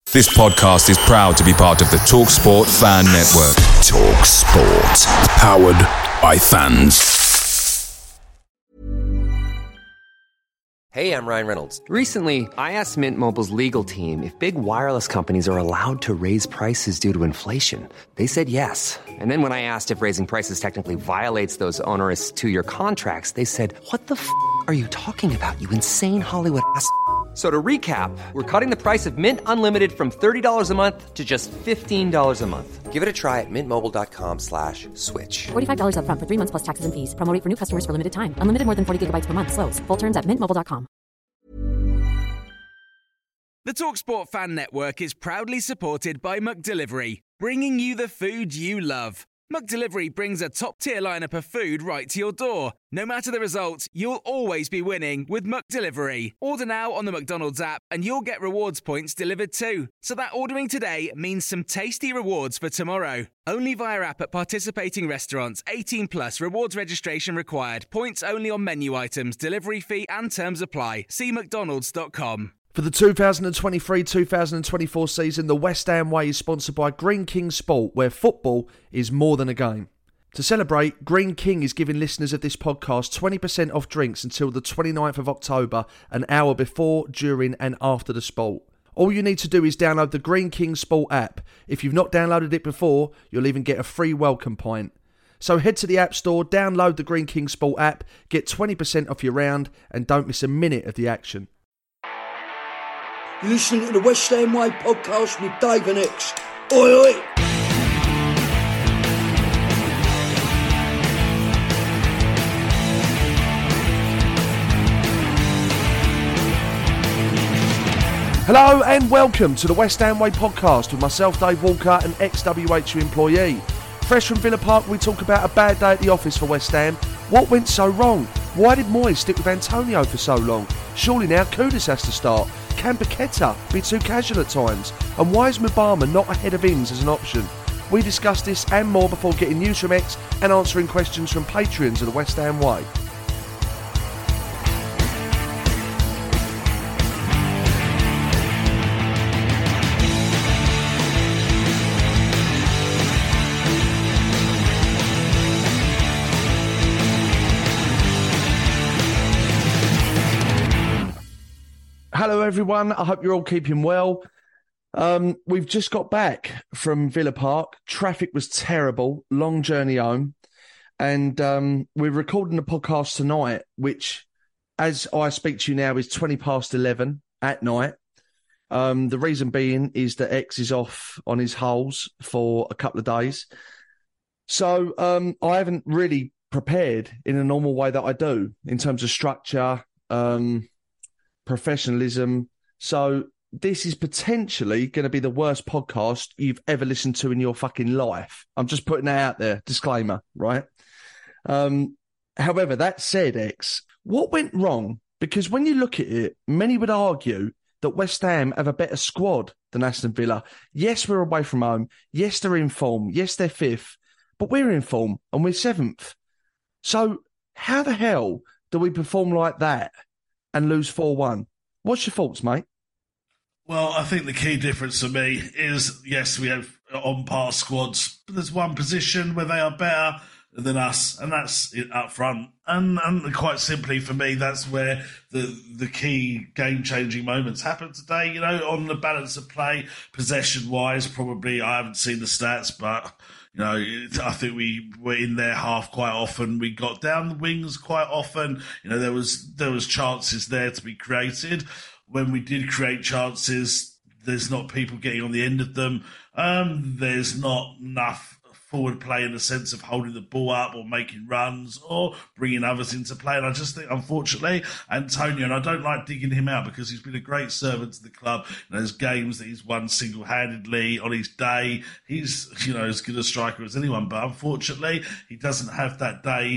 This podcast is proud to be part of the TalkSport Fan Network. TalkSport. Powered by fans. Hey, I'm Ryan Reynolds. Recently, I asked Mint Mobile's legal team if big wireless companies are allowed to raise prices due to inflation. They said yes. And then when I asked if raising prices technically violates those onerous two-year contracts, they said, "What the f*** are you talking about, you insane Hollywood ass?" So to recap, we're cutting the price of Mint Unlimited from $30 a month to just $15 a month. Give it a try at mintmobile.com/switch. $45 up front for 3 months plus taxes and fees. Promo rate for new customers for limited time. Unlimited more than 40 gigabytes per month. Slows full terms at mintmobile.com. The TalkSport Fan Network is proudly supported by McDelivery, bringing you the food you love. McDelivery brings a top-tier lineup of food right to your door. No matter the result, you'll always be winning with McDelivery. Order now on the McDonald's app and you'll get rewards points delivered too. So that ordering today means some tasty rewards for tomorrow. Only via app at participating restaurants. 18 plus rewards registration required. Points only on menu items. Delivery fee and terms apply. See mcdonalds.com. For the 2023-2024 season, the West Ham Way is sponsored by Greene King Sport, where football is more than a game. To celebrate, Greene King is giving listeners of this podcast 20% off drinks until the 29th of October, an hour before, during and after the sport. All you need to do is download the Greene King Sport app. If you've not downloaded it before, you'll even get a free welcome pint. So head to the App Store, download the Greene King Sport app, get 20% off your round, and don't miss a minute of the action. You're listening to the West Ham Way podcast with Dave and X. Oi, oi! Hello and welcome to the West Ham Way podcast with myself, Dave Walker, an ex-WHU employee. Fresh from Villa Park, we talk about a bad day at the office for West Ham. What went so wrong? Why did Moyes stick with Antonio for so long? Surely now Kudus has to start. Can Paqueta be too casual at times? And why is Mubama not ahead of Ings as an option? We discuss this and more before getting news from X and answering questions from Patreons of the West Ham Way. Hello everyone, I hope you're all keeping well. We've just got back from Villa Park. Traffic was terrible, long journey home. And we're recording the podcast tonight, which, as I speak to you now, is 20 past 11 at night. The reason being is that X is off on his holes for a couple of days. So I haven't really prepared in a normal way that I do in terms of structure, professionalism. So this is potentially going to be the worst podcast you've ever listened to in your fucking life. I'm just putting that out there. Disclaimer, right? However, that said, X, what went wrong? Because when you look at it, many would argue that West Ham have a better squad than Aston Villa. Yes, we're away from home. Yes, they're in form. Yes, they're fifth. But we're in form and we're seventh. So how the hell do we perform like that and lose 4-1? What's your thoughts, mate? Well, I think the key difference for me is, yes, we have on-par squads, but there's one position where they are better than us, and that's up front. And quite simply for me, that's where the key game-changing moments happen today. You know, on the balance of play, possession-wise, probably I haven't seen the stats, but you know, I think we were in their half quite often. We got down the wings quite often. You know, there was chances there to be created. When we did create chances, there's not people getting on the end of them. There's not enough forward play in the sense of holding the ball up or making runs or bringing others into play. And I just think, unfortunately, Antonio, and I don't like digging him out because he's been a great servant to the club. You know, there's games that he's won single-handedly on his day. He's, you know, as good a striker as anyone. But unfortunately, he doesn't have that day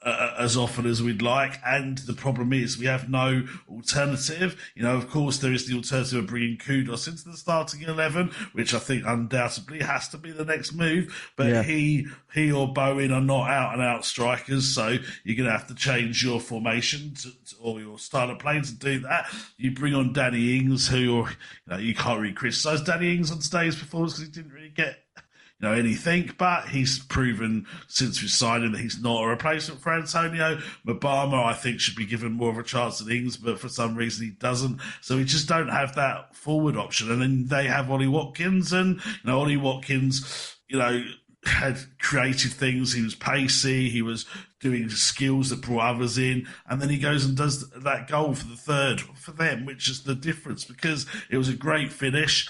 as often as we'd like, and the problem is we have no alternative. Of course, there is the alternative of bringing Kudus into the starting 11, which I think undoubtedly has to be the next move. But he or Bowen are not out-and-out strikers, so you're going to have to change your formation or your style of play to do that. You bring on Danny Ings, who you can't really criticise Danny Ings on today's performance because he didn't really get anything, but he's proven since we signed him that he's not a replacement for Antonio. Mabama, I think, should be given more of a chance than Ings, but for some reason he doesn't. So we just don't have that forward option. And then they have Ollie Watkins, and Ollie Watkins, had creative things. He was pacey. He was doing skills that brought others in. And then he goes and does that goal for the third for them, which is the difference, because it was a great finish.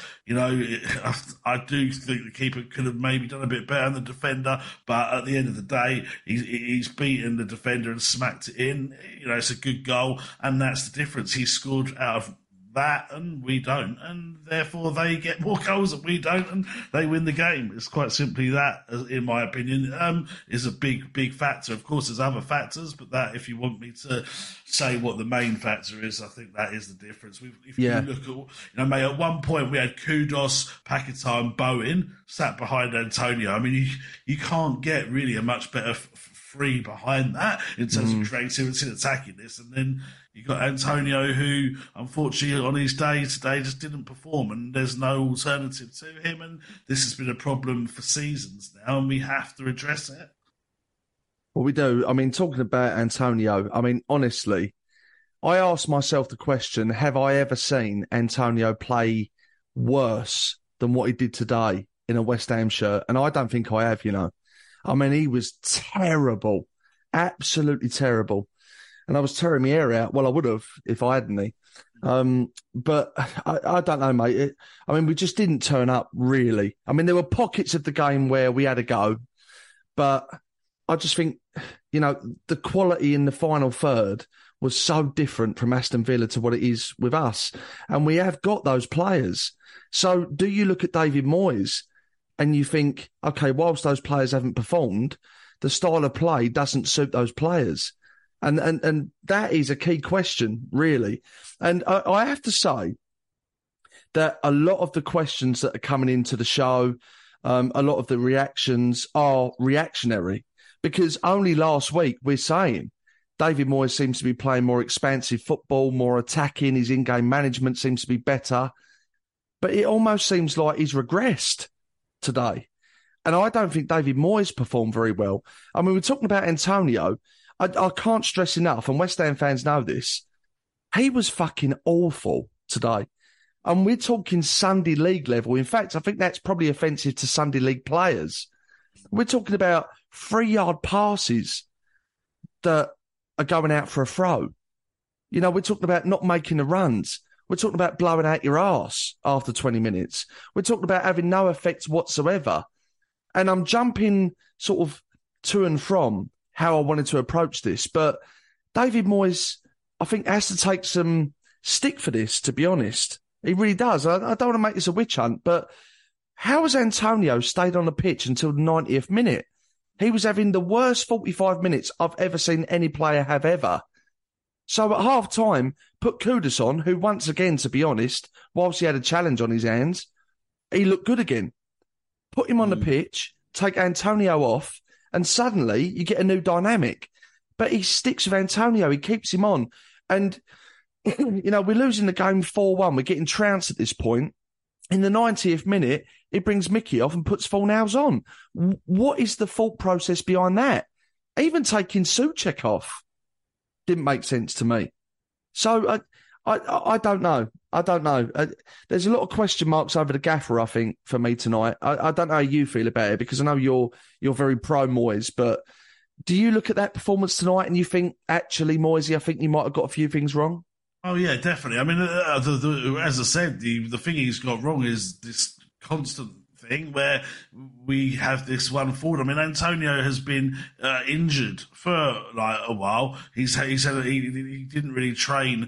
I do think the keeper could have maybe done a bit better than the defender, but at the end of the day, he's beaten the defender and smacked it in. It's a good goal, and that's the difference. He scored out of that and we don't, and therefore they get more goals than we don't and they win the game. It's quite simply that, in my opinion, is a big factor. Of course there's other factors, but that, if you want me to say what the main factor is, I think that is the difference. If you look at, mate, at one point we had Kudus, Paquetá and Bowen sat behind Antonio. I mean, you can't get really a much better free behind that in terms of creativity and attacking this. And then you got Antonio, who unfortunately on his day today just didn't perform, and there's no alternative to him. And this has been a problem for seasons now, and we have to address it. Well, we do. I mean, talking about Antonio, I mean, honestly, I asked myself the question, have I ever seen Antonio play worse than what he did today in a West Ham shirt? And I don't think I have, I mean, he was terrible, absolutely terrible. And I was tearing my hair out. Well, I would have if I hadn't. But I don't know, mate. We just didn't turn up, really. I mean, there were pockets of the game where we had a go. But I just think, the quality in the final third was so different from Aston Villa to what it is with us. And we have got those players. So do you look at David Moyes and you think, okay, whilst those players haven't performed, the style of play doesn't suit those players? And that is a key question, really. And I have to say that a lot of the questions that are coming into the show, a lot of the reactions are reactionary, because only last week we're saying David Moyes seems to be playing more expansive football, more attacking, his in-game management seems to be better. But it almost seems like he's regressed today. And I don't think David Moyes performed very well. I mean, we're talking about Antonio. I can't stress enough, and West Ham fans know this, he was fucking awful today. And we're talking Sunday League level. In fact, I think that's probably offensive to Sunday League players. We're talking about 3-yard passes that are going out for a throw. We're talking about not making the runs. We're talking about blowing out your arse after 20 minutes. We're talking about having no effect whatsoever. And I'm jumping sort of to and from how I wanted to approach this. But David Moyes, I think, has to take some stick for this, to be honest. He really does. I don't want to make this a witch hunt, but how has Antonio stayed on the pitch until the 90th minute? He was having the worst 45 minutes I've ever seen any player have ever. So at half-time, put Kudus on, who once again, to be honest, whilst he had a challenge on his hands, he looked good again. Put him on the pitch, take Antonio off, and suddenly you get a new dynamic. But he sticks with Antonio. He keeps him on. And, we're losing the game 4-1. We're getting trounced at this point. In the 90th minute, he brings Mickey off and puts Fornals on. What is the thought process behind that? Even taking Souček off didn't make sense to me. So I don't know. I don't know. There's a lot of question marks over the gaffer, I think, for me tonight. I don't know how you feel about it, because I know you're very pro Moyes, but do you look at that performance tonight and you think, actually, Moyesy, I think you might have got a few things wrong? Oh, yeah, definitely. I mean, as I said, the thing he's got wrong is this constant thing where we have this one forward. I mean, Antonio has been injured for a while. He said that he didn't really train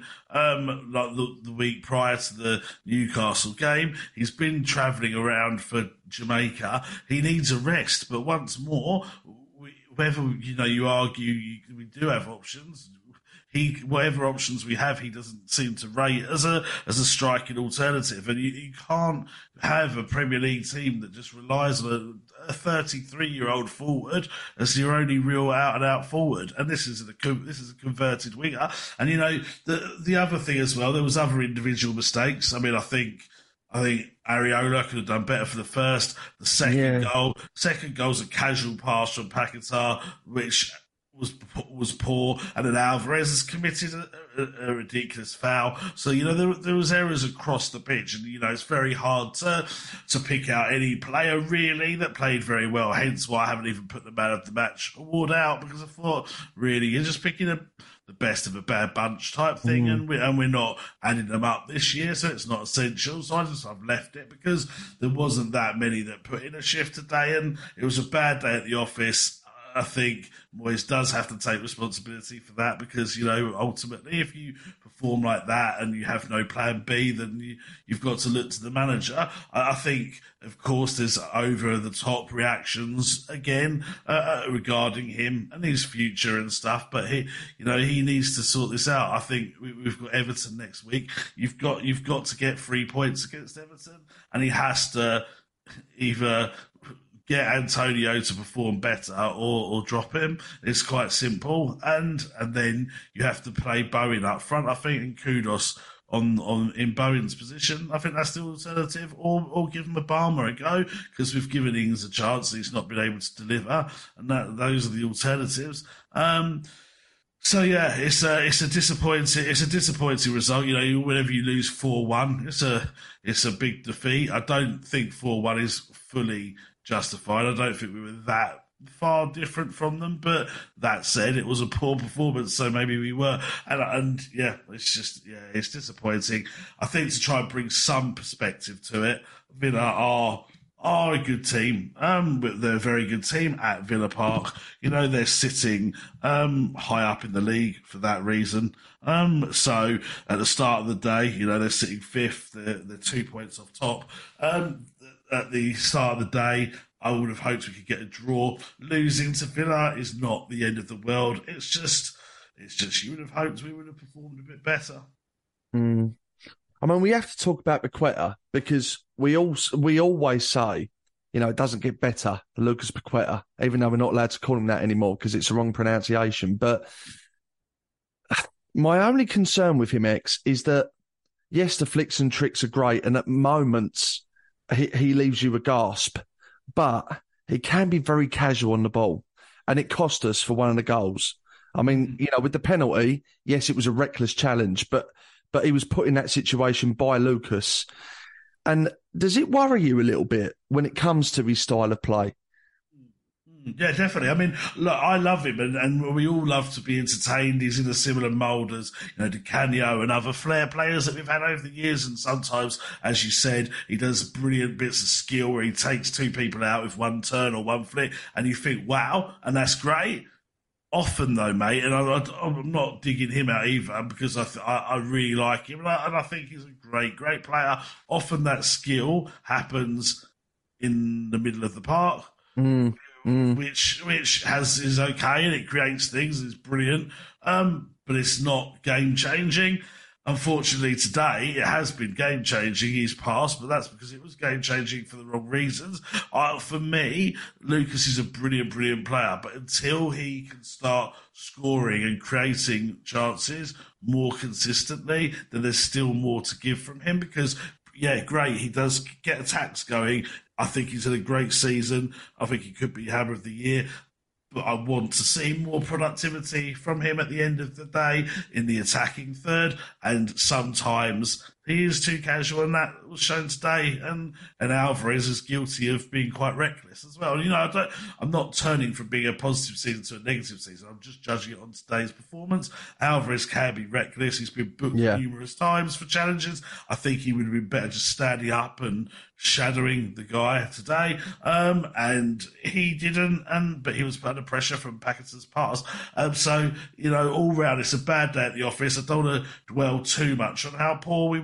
the week prior to the Newcastle game. He's been travelling around for Jamaica. He needs a rest, but once more, whether you argue we do have options. Whatever options we have, he doesn't seem to rate as a striking alternative. And you can't have a Premier League team that just relies on a 33-year-old forward as your only real out-and-out forward. And this is a converted winger. And the other thing as well, there was other individual mistakes. I mean, I think Areola could have done better for the first. The second goal. Second goal's a casual pass from Paquetá, which was poor, and then Alvarez has committed a ridiculous foul. So there was errors across the pitch, and it's very hard to pick out any player really that played very well. Hence why I haven't even put the man of the match award out, because I thought really you're just picking the best of a bad bunch type thing, and we're not adding them up this year, so it's not essential. So I've left it because there wasn't that many that put in a shift today, and it was a bad day at the office. I think Moyes does have to take responsibility for that, because, ultimately if you perform like that and you have no plan B, then you've got to look to the manager. I think, of course, there's over-the-top reactions again regarding him and his future and stuff, but he needs to sort this out. I think we've got Everton next week. You've got to get 3 points against Everton, and he has to either get Antonio to perform better or drop him. It's quite simple. And then you have to play Bowen up front, I think, and Kudos in Bowen's position. I think that's the alternative, or give him Obama a go, because we've given Ings a chance and he's not been able to deliver, and those are the alternatives. So yeah, it's a disappointing result. Whenever you lose 4-1, it's a big defeat. I don't think 4-1 is fully justified. I don't think we were that far different from them, but that said, it was a poor performance, so maybe we were. And it's disappointing. I think to try and bring some perspective to it, Villa are a good team. They're a very good team at Villa Park. They're sitting high up in the league for that reason. So at the start of the day, they're sitting fifth. They're 2 points off top. At the start of the day, I would have hoped we could get a draw. Losing to Villa is not the end of the world. It's just you would have hoped we would have performed a bit better. I mean, we have to talk about Paquetá, because we always say, it doesn't get better, Lucas Paquetá, even though we're not allowed to call him that anymore because it's the wrong pronunciation. But my only concern with him, X, is that, yes, the flicks and tricks are great, and at moments he leaves you a gasp, but he can be very casual on the ball, and it cost us for one of the goals. I mean, with the penalty, yes, it was a reckless challenge, but he was put in that situation by Lucas. And does it worry you a little bit when it comes to his style of play? Yeah, definitely. I mean, look, I love him, and we all love to be entertained. He's in a similar mould as, Di Canio and other flair players that we've had over the years. And sometimes, as you said, he does brilliant bits of skill where he takes two people out with one turn or one flick, and you think, wow, and that's great. Often, though, mate, and I'm not digging him out either, because I really like him, and I think he's a great player. Often that skill happens in the middle of the park. Which is okay, and it creates things, it's brilliant, but it's not game changing. Unfortunately, today it has been game changing. He's passed, but that's because it was game changing for the wrong reasons. For me, Lucas is a brilliant player, but until he can start scoring and creating chances more consistently, then there's still more to give from him. Because great, he does get attacks going. I think he's had a great season. I think he could be Hammer of the Year. But I want to see more productivity from him at the end of the day in the attacking third. And sometimes he is too casual, and that was shown today. And Alvarez is guilty of being quite reckless as well. I'm not turning from being a positive season to a negative season. I'm just judging it on today's performance. Alvarez can be reckless. He's been booked numerous times for challenges. I think he would have been better just standing up and shadowing the guy today. And he didn't, but he was under pressure from Paquetá's pass. So, all round, it's a bad day at the office. I don't want to dwell too much on how poor we were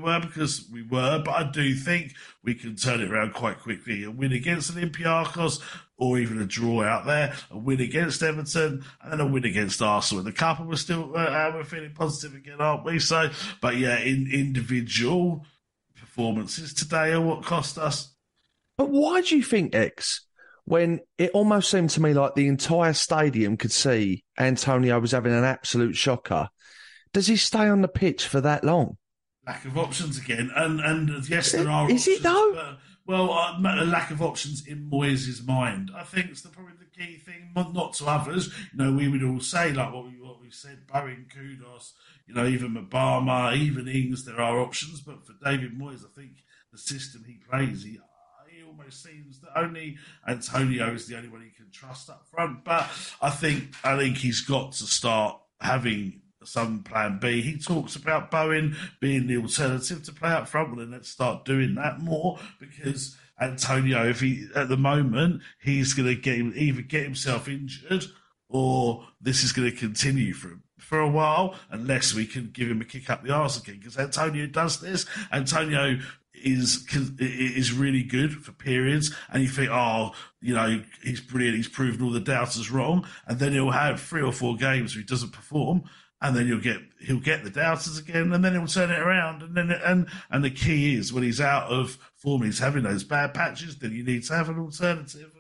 were, because we were, but I do think we can turn it around quite quickly and win against Olympiacos, or even a draw out there, a win against Everton, and then a win against Arsenal. In the couple, we're still we're feeling positive again, aren't we? So, but yeah, in individual performances today are what cost us. But why do you think, X, when it almost seemed to me like the entire stadium could see Antonio was having an absolute shocker, does he stay on the pitch for that long? Lack of options again. And yes, there are Is options. it though? Well, a lack of options in Moyes' mind. I think it's probably the key thing, not to others. We would all say, like what we said, Bowen, Kudos, even Mabama, even Ings, there are options. But for David Moyes, I think the system he plays, he almost seems that only Antonio is the only one he can trust up front. But I think he's got to start having some plan B. He talks about Bowen being the alternative to play up front. Well, then let's start doing that more, because Antonio, at the moment, he's going to either get himself injured, or this is going to continue for a while, unless we can give him a kick up the arse again. Because Antonio does this. Antonio is really good for periods, and you think, he's brilliant, he's proven all the doubters wrong, and then he'll have 3 or 4 games where he doesn't perform, and then he'll get the doubters again, and then he'll turn it around. And the key is, when he's out of form, he's having those bad patches, then you need to have an alternative.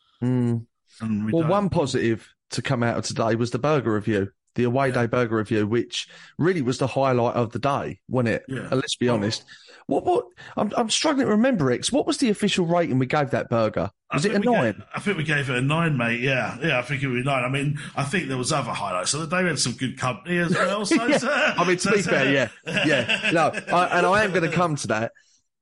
One positive to come out of today was the burger review, the away day burger review, which really was the highlight of the day, wasn't it? Yeah. Let's be honest. What? I'm struggling to remember, X. What was the official rating we gave that burger? Was it a 9? I think we gave it a 9, mate. Yeah, I think it would be 9. I mean, I think there was other highlights. So they had some good company as well. So, yeah. I mean, to be fair, yeah. No, I am going to come to that.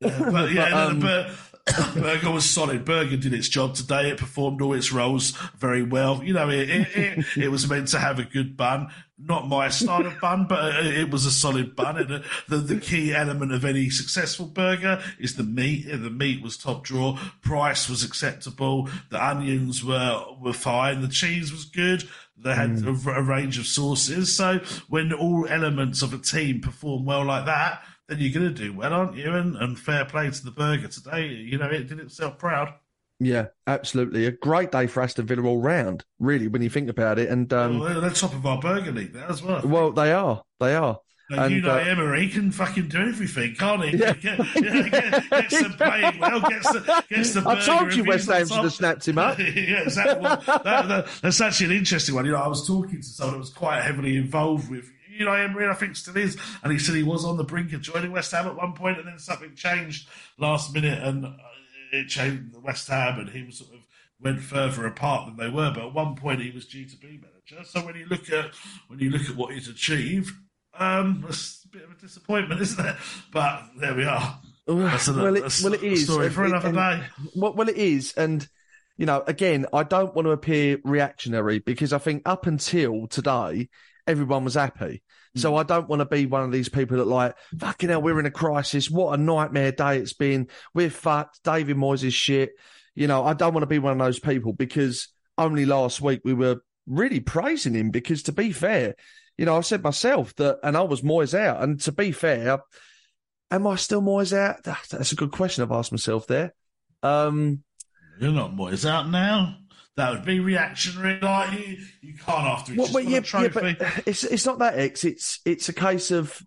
But Burger was solid. Burger did its job today. It performed all its roles very well. It was meant to have a good bun. Not my style of bun, but it was a solid bun. And the key element of any successful burger is the meat. The meat was top drawer. Price was acceptable. The onions were fine. The cheese was good. They had a range of sauces. So when all elements of a team perform well like that, then you're going to do well, aren't you? And fair play to the burger today. It did itself proud. Yeah, absolutely. A great day for Aston Villa all round, really, when you think about it. And they're top of our burger league there as well. Well, they are. Emery can fucking do everything, can't he? Yeah. Gets them playing well, gets the burger. I told you West Ham should have snapped him up. Yeah, exactly. Well, that's actually an interesting one. I was talking to someone that was quite heavily involved with Emery, I think still is, and he said he was on the brink of joining West Ham at one point, and then something changed last minute, and it changed the West Ham, and him sort of went further apart than they were. But at one point, he was due to be manager. So when you look at what he's achieved, it's a bit of a disappointment, isn't it? But there we are. That's it is. Story for another day. Well, it is, and again, I don't want to appear reactionary, because I think up until today, everyone was happy. So I don't want to be one of these people that fucking hell, we're in a crisis. What a nightmare day it's been. We're fucked. David Moyes is shit. I don't want to be one of those people, because only last week we were really praising him, because to be fair, I said myself that, and I was Moyes out. And to be fair, am I still Moyes out? That's a good question I've asked myself there. You're not Moyes out now. That would be reactionary. You can't after each trophy. But it's not that, X. It's a case of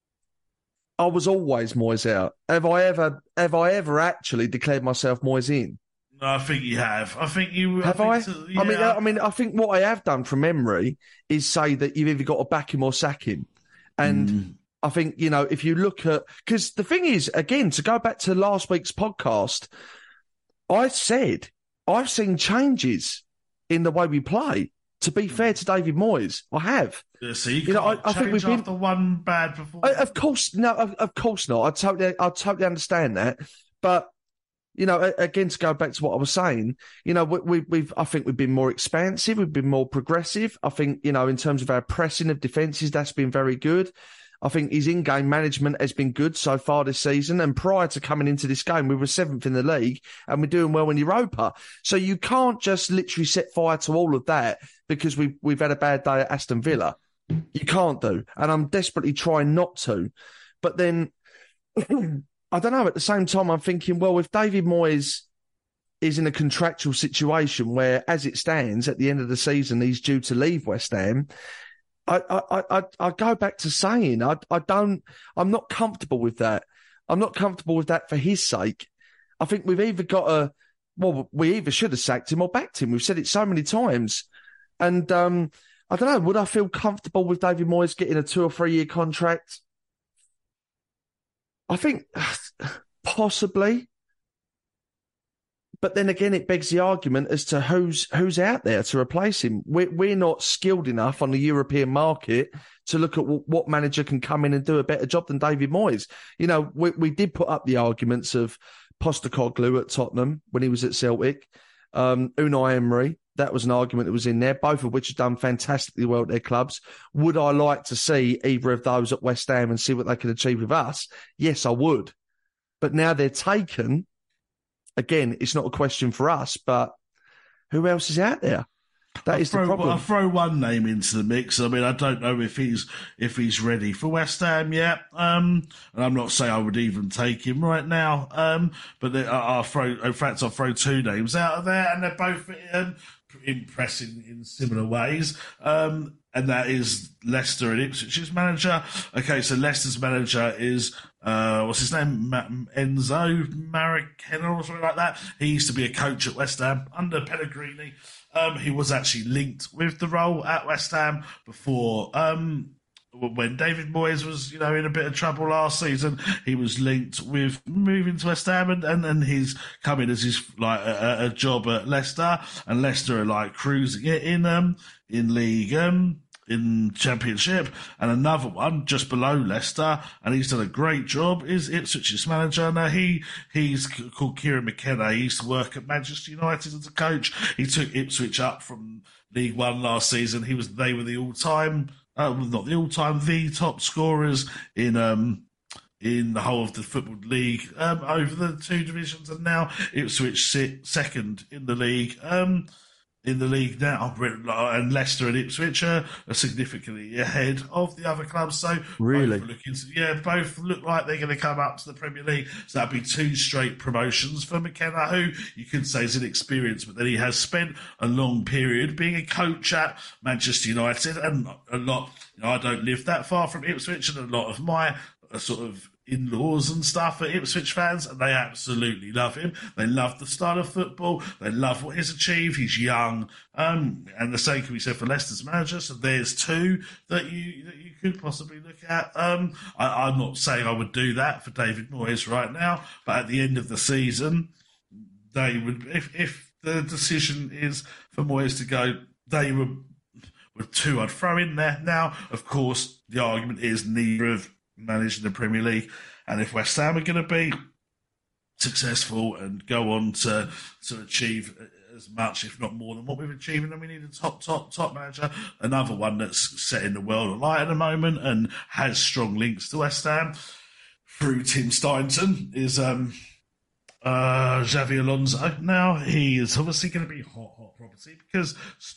I was always Moyes out. Have I ever actually declared myself Moyes in? No, I think you have. I think you have. Yeah. I mean, I think what I have done from memory is say that you've either got to back him or sack him, and I think if you look at, because the thing is, again, to go back to last week's podcast, I said I've seen changes in the way we play. To be fair to David Moyes, I have. Yeah, so you can't I think we've been after one bad performance. Of course not. I totally understand that. But again, to go back to what I was saying, I think we've been more expansive. We've been more progressive. I think in terms of our pressing of defences, that's been very good. I think his in-game management has been good so far this season. And prior to coming into this game, we were 7th in the league and we're doing well in Europa. So you can't just literally set fire to all of that because we've had a bad day at Aston Villa. You can't do. And I'm desperately trying not to. But then I don't know. At the same time, I'm thinking, well, if David Moyes is in a contractual situation where, as it stands, at the end of the season, he's due to leave West Ham, I go back to saying I'm not comfortable with that. I'm not comfortable with that for his sake. I think we've either we either should have sacked him or backed him. We've said it so many times. And I don't know, would I feel comfortable with David Moyes getting a 2 or 3 year contract? I think possibly. But then again, it begs the argument as to who's out there to replace him. We're not skilled enough on the European market to look at what manager can come in and do a better job than David Moyes. You know, we did put up the arguments of Postecoglou at Tottenham when he was at Celtic, Unai Emery. That was an argument that was in there, both of which have done fantastically well at their clubs. Would I like to see either of those at West Ham and see what they can achieve with us? Yes, I would. But now they're taken. Again, it's not a question for us, but who else is out there? That is the problem. I'll throw one name into the mix. I mean, I don't know if he's ready for West Ham yet. And I'm not saying I would even take him right now. But I'll throw 2 names out of there, and they're both impressing in similar ways. And that is Leicester and Ipswich's manager. Okay, so Leicester's manager is, what's his name? Enzo Maracena or something like that. He used to be a coach at West Ham under Pellegrini. He was actually linked with the role at West Ham before, when David Moyes was, in a bit of trouble last season. He was linked with moving to West Ham, and he's come in as his a job at Leicester, and Leicester are cruising it in league, in Championship, and another one just below Leicester, and he's done a great job, is Ipswich's manager. Now he's called Kieran McKenna. He used to work at Manchester United as a coach. He took Ipswich up from League One last season. They were the all-time, not the all-time, the top scorers in the whole of the Football League over the 2 divisions, and now Ipswich sit second in the league. In the league now, and Leicester and Ipswich are significantly ahead of the other clubs. So really, both look like they're going to come up to the Premier League. So that'd be 2 straight promotions for McKenna, who you could say is inexperienced, but then he has spent a long period being a coach at Manchester United, and a lot. I don't live that far from Ipswich, and a lot of my sort of in-laws and stuff are Ipswich fans, and they absolutely love him. They love the style of football. They love what he's achieved. He's young, and the same can be said for Leicester's manager. So there's 2 that you could possibly look at. I'm not saying I would do that for David Moyes right now, but at the end of the season, they would. If the decision is for Moyes to go, they would 2 I'd throw in there. Now, of course, the argument is neither of managing the Premier League, and if West Ham are going to be successful and go on to achieve as much, if not more, than what we've achieved, then we need a top manager. Another one that's setting the world alight at the moment and has strong links to West Ham through Tim Steidten is Xavi Alonso. Now, he is obviously going to be hot property because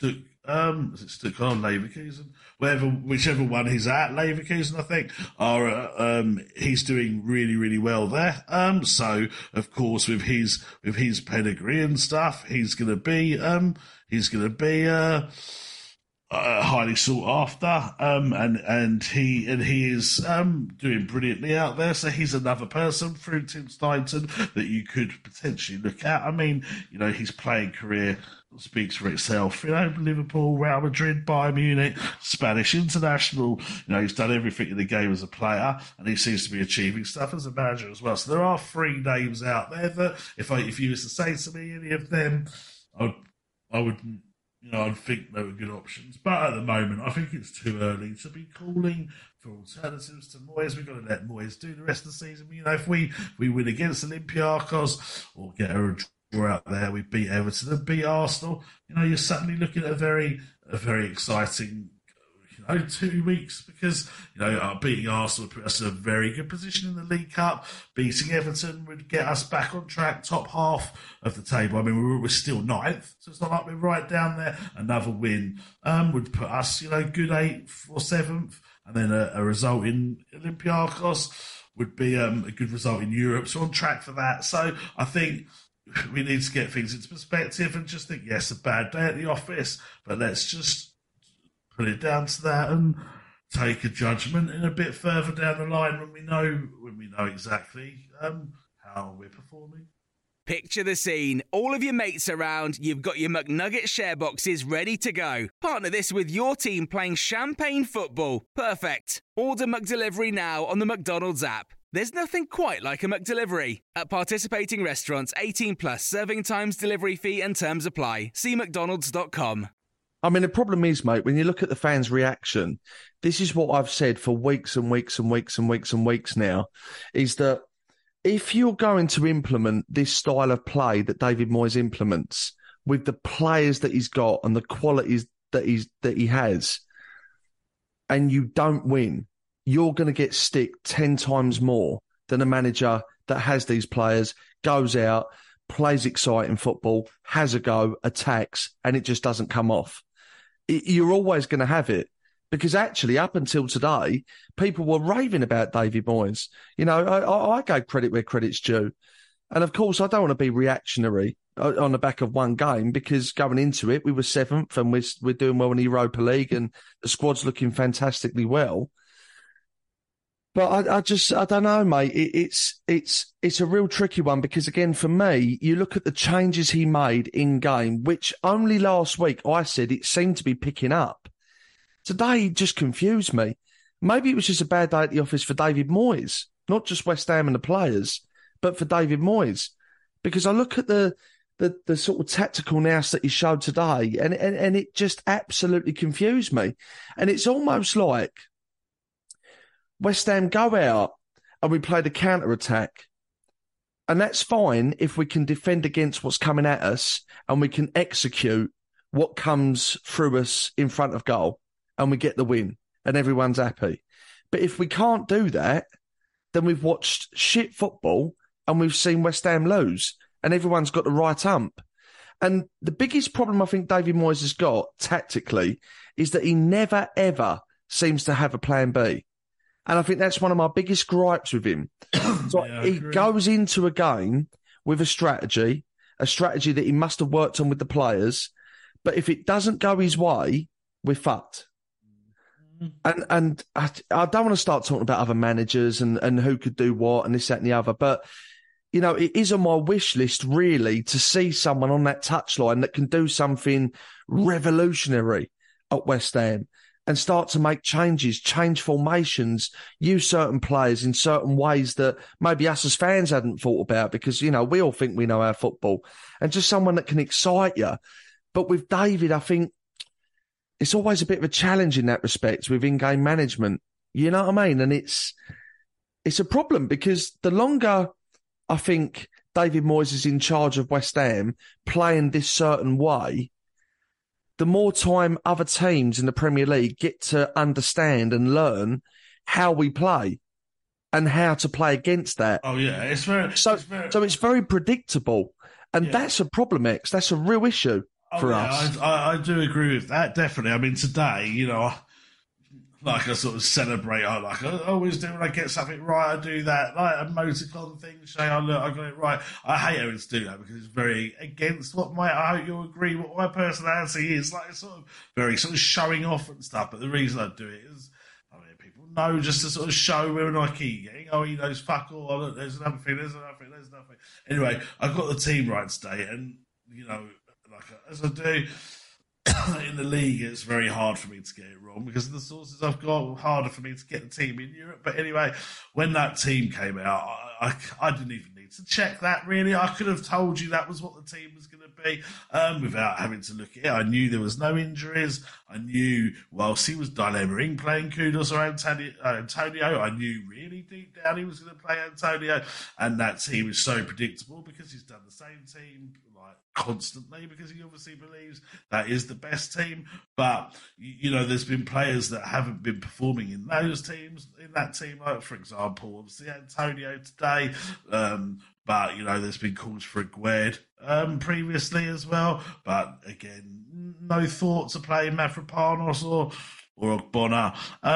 Leverkusen, whichever one he's at, Leverkusen, I think, he's doing really, really well there. So of course, with his pedigree and stuff, he's going to be highly sought after, and he is doing brilliantly out there. So he's another person through Tim Steidten that you could potentially look at. I mean, his playing career speaks for itself. Liverpool, Real Madrid, Bayern Munich, Spanish international. He's done everything in the game as a player, and he seems to be achieving stuff as a manager as well. So there are 3 names out there that, if you was to say to me any of them, I would. I'd think they were good options. But at the moment, I think it's too early to be calling for alternatives to Moyes. We've got to let Moyes do the rest of the season. If we win against Olympiacos or get a draw out there, we beat Everton and beat Arsenal, you're suddenly looking at a very exciting 2 weeks, because beating Arsenal would put us in a very good position in the League Cup. Beating Everton would get us back on track, top half of the table. I mean, we're still 9th, so it's not like we're right down there. Another win would put us, good 8th or 7th, and then a result in Olympiacos would be a good result in Europe. So on track for that. So I think we need to get things into perspective and just think, yes, a bad day at the office, but let's just put it down to that and take a judgment in a bit further down the line when we know exactly how we're performing. Picture the scene. All of your mates around, you've got your McNugget share boxes ready to go. Partner this with your team playing champagne football. Perfect. Order McDelivery now on the McDonald's app. There's nothing quite like a McDelivery. At participating restaurants, 18 plus, serving times, delivery fee and terms apply. See mcdonalds.com. I mean, the problem is, mate, when you look at the fans' reaction, this is what I've said for weeks and weeks and weeks and weeks and weeks now, is that if you're going to implement this style of play that David Moyes implements with the players that he's got and the qualities that he has, and you don't win, you're going to get stick 10 times more than a manager that has these players, goes out, plays exciting football, has a go, attacks, and it just doesn't come off. You're always going to have it. Because actually, up until today, people were raving about David Moyes. You know, I gave credit where credit's due. And of course, I don't want to be reactionary on the back of one game, because going into it, we were 7th and we're doing well in the Europa League and the squad's looking fantastically well. But I don't know, mate. It's a real tricky one, because again, for me, you look at the changes he made in game, which only last week I said it seemed to be picking up. Today, he just confused me. Maybe it was just a bad day at the office for David Moyes, not just West Ham and the players, but for David Moyes. Because I look at the sort of tactical nous that he showed today, and it just absolutely confused me. And it's almost like West Ham go out and we play the counter-attack. And that's fine if we can defend against what's coming at us and we can execute what comes through us in front of goal. And we get the win and everyone's happy. But if we can't do that, then we've watched shit football and we've seen West Ham lose and everyone's got the right hump. And the biggest problem I think David Moyes has got tactically is that he never, ever seems to have a plan B. And I think that's one of my biggest gripes with him. So yeah, he goes into a game with a strategy that he must have worked on with the players. But if it doesn't go his way, we're fucked. And I don't want to start talking about other managers and who could do what and this, that and the other. But, you know, it is on my wish list, really, to see someone on that touchline that can do something revolutionary at West Ham and start to make changes, change formations, use certain players in certain ways that maybe us as fans hadn't thought about, because, you know, we all think we know our football, and just someone that can excite you. But with David, I think it's always a bit of a challenge in that respect with in-game management. You know what I mean? And it's a problem, because the longer I think David Moyes is in charge of West Ham playing this certain way, the more time other teams in the Premier League get to understand and learn how we play and how to play against that. Oh, yeah. So it's very predictable. And that's a problem, X. That's a real issue. For us. I do agree with that, definitely. I mean, today, you know, like I sort of celebrate, I always do when I get something right, I do that, like a emoticon thing, say, oh, look, I got it right. I hate having to do that because it's very against I hope you'll agree, what my personality is. Like, it's sort of very sort of showing off and stuff. But the reason I do it is, I mean, people know, just to sort of show we're like getting, oh, he knows fuck all, oh, look, there's another thing, there's nothing. Anyway, I've got the team right today, and, you know, like as I do in the league, it's very hard for me to get it wrong because of the sources I've got. Harder for me to get the team in Europe. But anyway, when that team came out, I didn't even need to check that, really. I could have told you that was what the team was going to be without having to look at it. I knew there was no injuries. I knew whilst he was dilemma-ing playing Kudus or Antonio, I knew really deep down he was going to play Antonio. And that team is so predictable because he's done the same team like constantly, because he obviously believes that is the best team. But, you know, there's been players that haven't been performing in those teams, in that team, like, for example, obviously Antonio today, but, you know, there's been calls for Aguerd previously as well. But, again, no thought to play Mavropanos or or Ogbonna.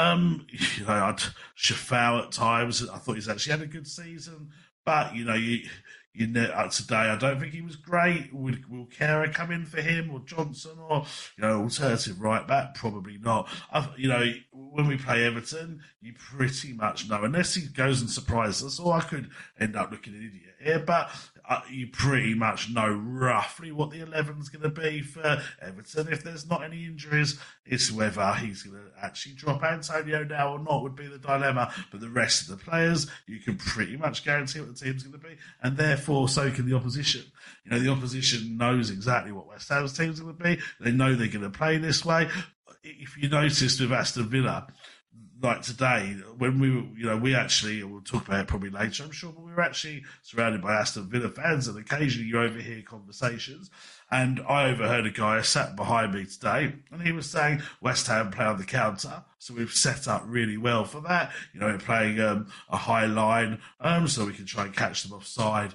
Shafau at times, I thought he's actually had a good season, but today I don't think he was great. Will Kehrer come in for him, or Johnson, or alternative right back? Probably not. When we play Everton, you pretty much know, unless he goes and surprises us, or I could end up looking an idiot here, but you pretty much know roughly what the 11's going to be for Everton. If there's not any injuries, it's whether he's going to actually drop Antonio now or not would be the dilemma. But the rest of the players, you can pretty much guarantee what the team's going to be, and therefore so can the opposition. The opposition knows exactly what West Ham's team's going to be. They know they're going to play this way. If you noticed with Aston Villa, like today, when we actually, we'll talk about it probably later, I'm sure, but we were actually surrounded by Aston Villa fans, and occasionally you overhear conversations. And I overheard a guy sat behind me today, and he was saying West Ham play on the counter, so we've set up really well for that. We're playing a high line, so we can try and catch them offside.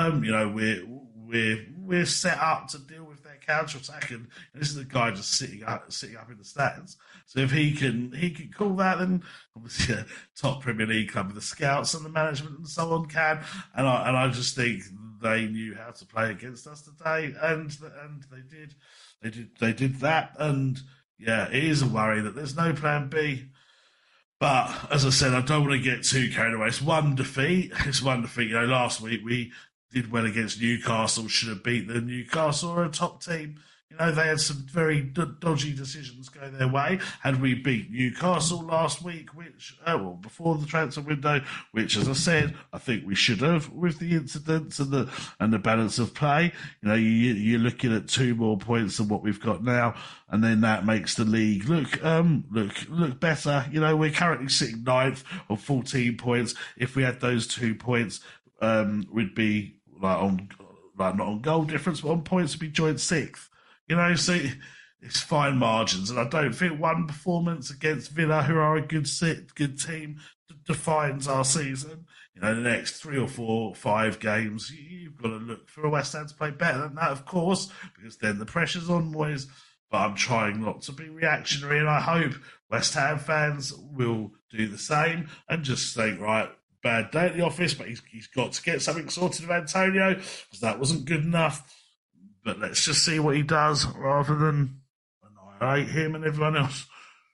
We're set up to deal with their counter attack, and this is a guy just sitting up in the stands. So if he can call that, then obviously a top Premier League club with the scouts and the management and so on can. And I just think they knew how to play against us today, and they did that. And yeah, it is a worry that there's no plan B. But as I said, I don't want to get too carried away. It's one defeat. Last week we did well against Newcastle. Should have beat them. Newcastle are a top team. They had some very dodgy decisions go their way. Had we beat Newcastle last week, which, before the transfer window, which, as I said, I think we should have with the incidents and the balance of play. You're looking at 2 more points than what we've got now, and then that makes the league look better. We're currently sitting 9th on 14 points. If we had those 2 points, we'd be not on goal difference, but on points, we'd be joint 6th. So it's fine margins, and I don't think one performance against Villa, who are a good team, defines our season. The next 3 or 4 or 5 games, you've got to look for a West Ham to play better than that, of course, because then the pressure's on Moyes. But I'm trying not to be reactionary, and I hope West Ham fans will do the same and just think, right, bad day at the office, but he's got to get something sorted with Antonio, because that wasn't good enough. But let's just see what he does rather than annihilate him and everyone else.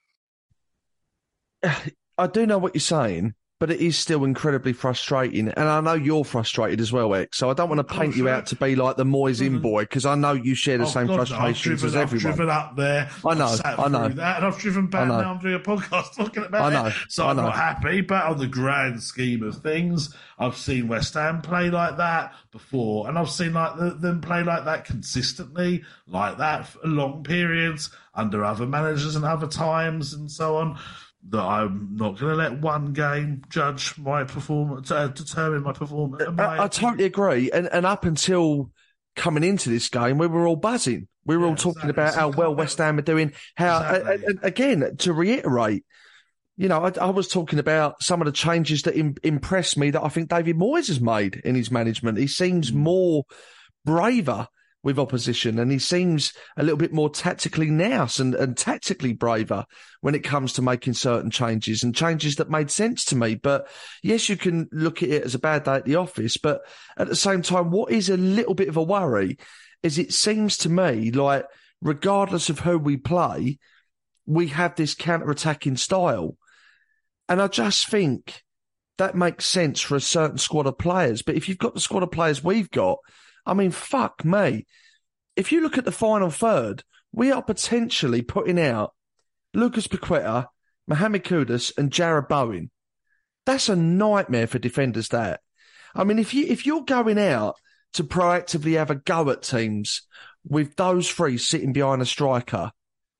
I do know what you're saying, but it is still incredibly frustrating. And I know you're frustrated as well, X. So I don't want to paint you out to be like the Moyes in boy, because I know you share the same frustrations as everyone. I've driven up there. I know. That, and I've driven back now. I'm doing a podcast talking about it. So I'm not happy. But on the grand scheme of things, I've seen West Ham play like that before, and I've seen them play like that consistently, like that for long periods under other managers and other times and so on. That I'm not going to let one game judge my performance, determine my performance. I totally agree. And up until coming into this game, we were all buzzing. We were all talking about how well West Ham are doing. And again, to reiterate, I was talking about some of the changes that impressed me that I think David Moyes has made in his management. He seems more braver with opposition, and he seems a little bit more tactically nous and tactically braver when it comes to making certain changes, and changes that made sense to me. But yes, you can look at it as a bad day at the office, but at the same time, what is a little bit of a worry is it seems to me like regardless of who we play, we have this counter-attacking style. And I just think that makes sense for a certain squad of players. But if you've got the squad of players we've got, I mean, fuck me. If you look at the final third, we are potentially putting out Lucas Paqueta, Mohamed Kudus and Jarrod Bowen. That's a nightmare for defenders, that. I mean, if you're going out to proactively have a go at teams with those 3 sitting behind a striker,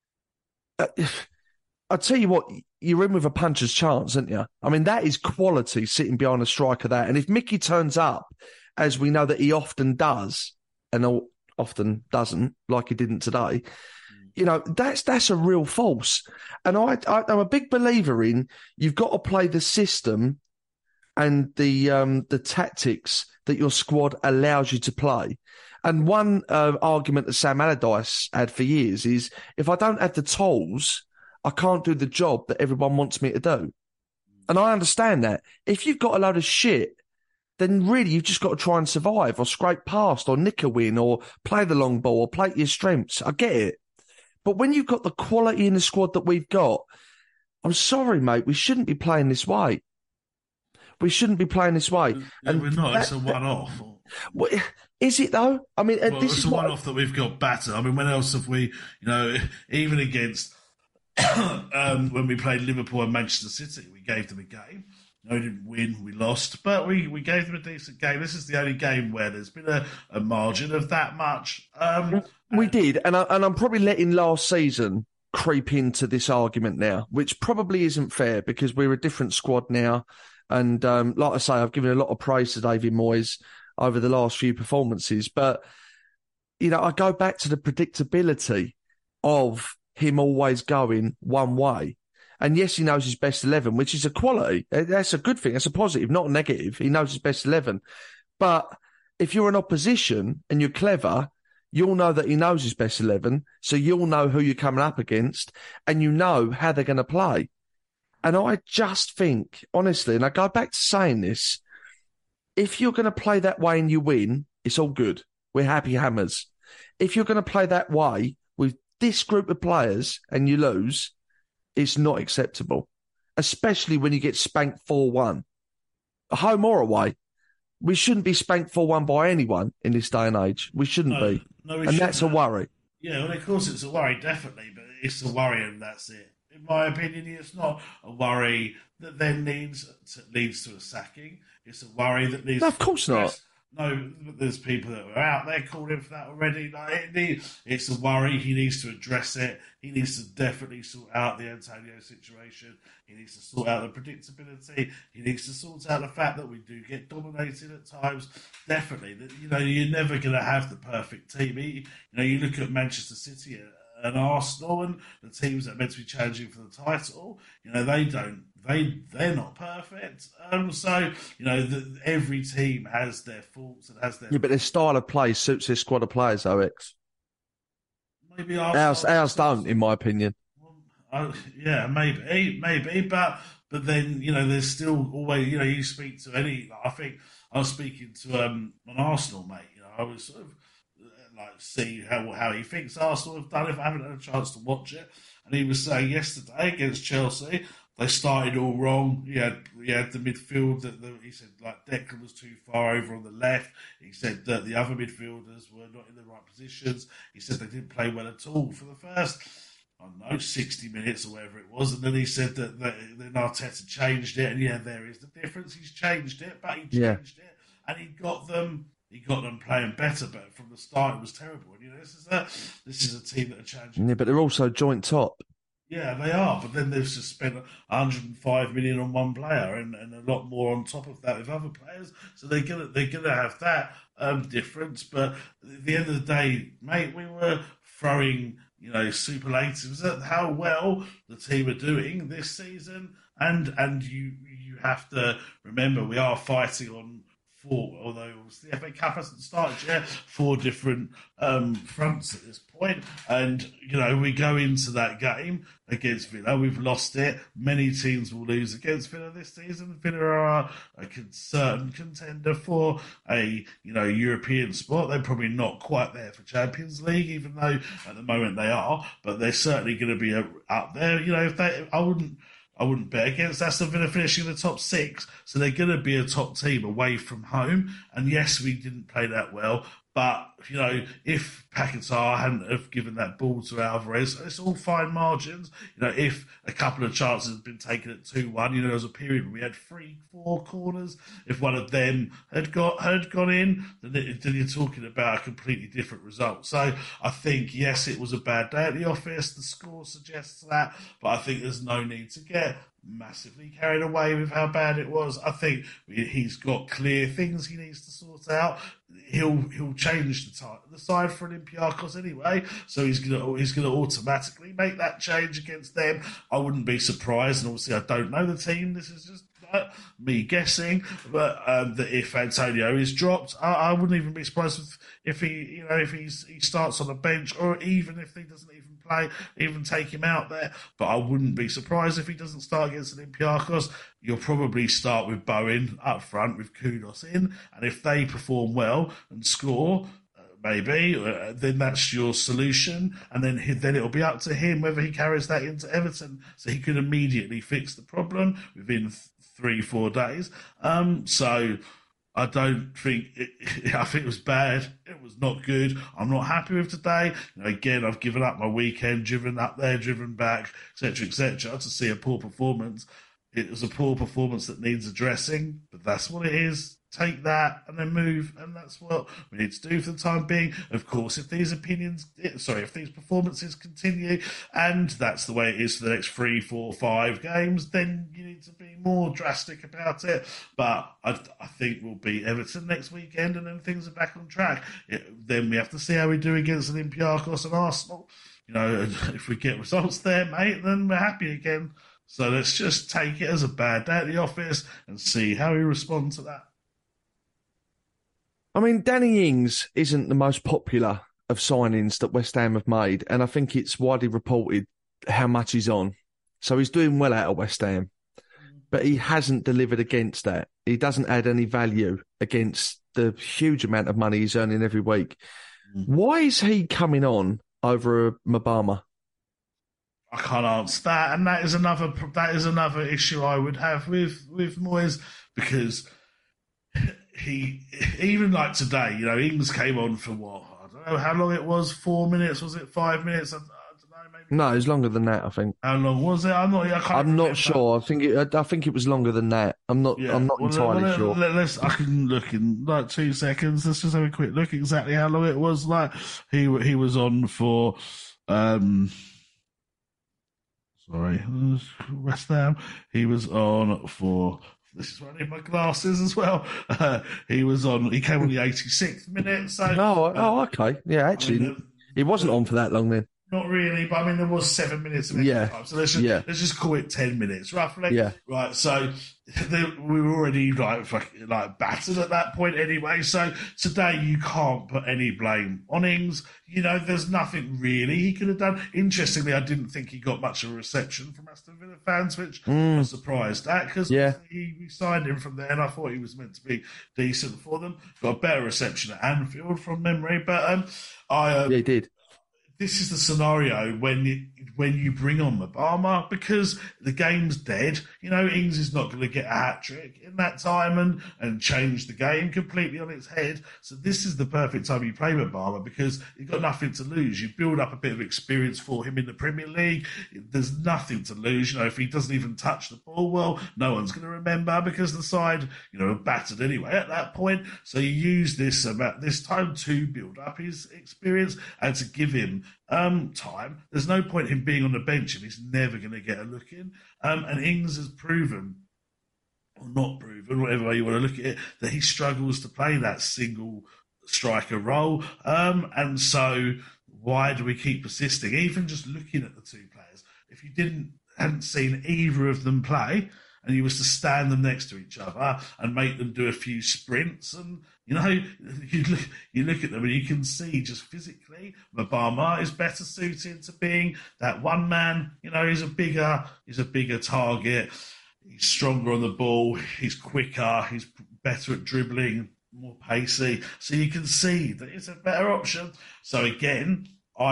I'll tell you what, you're in with a puncher's chance, aren't you? I mean, that is quality sitting behind a striker, that. And if Mickey turns up, as we know that he often does, and often doesn't, like he didn't today, that's a real force. And I'm a big believer in you've got to play the system and the tactics that your squad allows you to play. And one argument that Sam Allardyce had for years is, if I don't have the tools, I can't do the job that everyone wants me to do. And I understand that. If you've got a load of shit, then really you've just got to try and survive or scrape past or nick a win or play the long ball or play to your strengths. I get it. But when you've got the quality in the squad that we've got, I'm sorry, mate, we shouldn't be playing this way. We shouldn't be playing this way. Yeah, we're not. It's a one-off. Is it, though? I mean, it's a one-off that we've got battered. I mean, when else have we, even against when we played Liverpool and Manchester City, we gave them a game. No, we didn't win, we lost, but we gave them a decent game. This is the only game where there's been a margin of that much. We did, and I'm probably letting last season creep into this argument now, which probably isn't fair because we're a different squad now. And like I say, I've given a lot of praise to David Moyes over the last few performances. But, I go back to the predictability of him always going one way. And yes, he knows his best 11, which is a quality. That's a good thing. That's a positive, not a negative. He knows his best 11. But if you're an opposition and you're clever, you'll know that he knows his best 11. So you'll know who you're coming up against and you know how they're going to play. And I just think, honestly, and I go back to saying this, if you're going to play that way and you win, it's all good. We're happy hammers. If you're going to play that way with this group of players and you lose, it's not acceptable, especially when you get spanked 4-1. Home or away. We shouldn't be spanked 4-1 by anyone in this day and age. We shouldn't be. And that's a worry. Yeah, well, of course it's a worry, definitely, but it's a worry and that's it. In my opinion, it's not a worry that then leads to a sacking. It's a worry that leads. No, of course not. No, there's people that are out there calling for that already. It's a worry. He needs to address it. He needs to definitely sort out the Antonio situation. He needs to sort out the predictability. He needs to sort out the fact that we do get dominated at times. Definitely, you're never going to have the perfect team. You look at Manchester City and Arsenal and the teams that are meant to be challenging for the title. They're not perfect. Every team has their faults and has their... Yeah, but their style of play suits their squad of players, though, X. Maybe ours don't, in my opinion. Yeah, maybe, but then, there's still always, you speak to any... I think I was speaking to an Arsenal mate, I was sort of see how he thinks Arsenal have done if I haven't had a chance to watch it. And he was saying yesterday against Chelsea, they started all wrong. He had the midfield he said Declan was too far over on the left. He said that the other midfielders were not in the right positions. He said they didn't play well at all for the first, 60 minutes or whatever it was. And then he said that then Arteta changed it. And there is the difference. He's changed it, but he changed it and he got them playing better, but from the start it was terrible. And this is a team that are challenging. Yeah, but they're also joint top. Yeah, they are. But then they've just spent 105 million on one player and a lot more on top of that with other players. So they're gonna have that difference. But at the end of the day, mate, we were throwing superlatives at how well the team are doing this season, and you have to remember we are fighting on 4, although the FA Cup hasn't started yet, 4 different fronts at this point. And, we go into that game against Villa. We've lost it. Many teams will lose against Villa this season. Villa are a certain contender for a, European spot. They're probably not quite there for Champions League, even though at the moment they are. But they're certainly going to be up there. I wouldn't bet against Aston Villa finishing in the top 6, so they're going to be a top team away from home. And yes, we didn't play that well, but if Paquetá hadn't have given that ball to Alvarez, it's all fine margins. If a couple of chances had been taken at 2-1, there was a period where we had 3-4 corners. If one of them had gone in, then you're talking about a completely different result. So I think, yes, it was a bad day at the office. The score suggests that, but I think there's no need to get massively carried away with how bad it was. I think he's got clear things he needs to sort out. He'll change the side for Olympiacos anyway, so he's gonna automatically make that change against them. I wouldn't be surprised, and obviously I don't know the team. This is just me guessing, but that if Antonio is dropped, I wouldn't even be surprised if he starts on the bench, or even if he doesn't even play, even take him out there. But I wouldn't be surprised if he doesn't start against Olympiacos. You'll probably start with Bowen up front with Kudus in, and if they perform well and score, maybe, then that's your solution, and then it'll be up to him whether he carries that into Everton, so he could immediately fix the problem within 3-4 days. So I don't think I think it was bad. It was not good. I'm not happy with today. Again, I've given up my weekend, driven up there, driven back, etc., to see a poor performance. It was a poor performance that needs addressing, but that's what it is. Take that and then move, and that's what we need to do for the time being. Of course, if these performances continue, and that's the way it is for the next 3, 4, 5 games, then you need to be more drastic about it. But I think we'll beat Everton next weekend, and then things are back on track. Then we have to see how we do against Olympiacos and Arsenal. If we get results there, mate, then we're happy again. So let's just take it as a bad day at the office and see how we respond to that. I mean, Danny Ings isn't the most popular of signings that West Ham have made, and I think it's widely reported how much he's on. So he's doing well out of West Ham, but he hasn't delivered against that. He doesn't add any value against the huge amount of money he's earning every week. Why is he coming on over Mbama? I can't answer that, and that is another issue I would have with Moyes, because he, even like today, Ings came on for what? I don't know how long it was. 4 minutes? Was it 5 minutes? I don't know. Maybe. No, it was longer than that, I think. How long was it? I'm not sure. I think it was longer than that. I'm not entirely sure. I can look in like 2 seconds. Let's just have a quick look exactly how long it was. Like he was on for. West Ham. He was on for. This is where I need my glasses as well. He came on the 86th minute. So okay. Yeah, actually, he wasn't on for that long then. Not really, but I mean, there was 7 minutes of extra time. So let's just call it 10 minutes, roughly. Yeah. Right, so we were already like battered at that point anyway. So today you can't put any blame on Ings. There's nothing really he could have done. Interestingly, I didn't think he got much of a reception from Aston Villa fans, which I was surprised at, because we signed him from there, and I thought he was meant to be decent for them. Got a better reception at Anfield from memory, but he did. This is the scenario when you bring on Mbama, because the game's dead. Ings is not going to get a hat-trick in that time and change the game completely on its head. So this is the perfect time you play Mbama, because you've got nothing to lose. You build up a bit of experience for him in the Premier League. There's nothing to lose. If he doesn't even touch the ball, well, no one's going to remember, because the side, are battered anyway at that point. So you use this time to build up his experience and to give him time. There's no point in him being on the bench if he's never going to get a look in. And Ings has proven, or not proven, whatever way you want to look at it, that he struggles to play that single striker role. And so why do we keep persisting? Even just looking at the two players, if you hadn't seen either of them play, and you was to stand them next to each other and make them do a few sprints, and you look at them and you can see just physically Mbama is better suited to being that one man. He's a bigger target. He's stronger on the ball. He's quicker. He's better at dribbling, more pacey. So you can see that it's a better option. So again,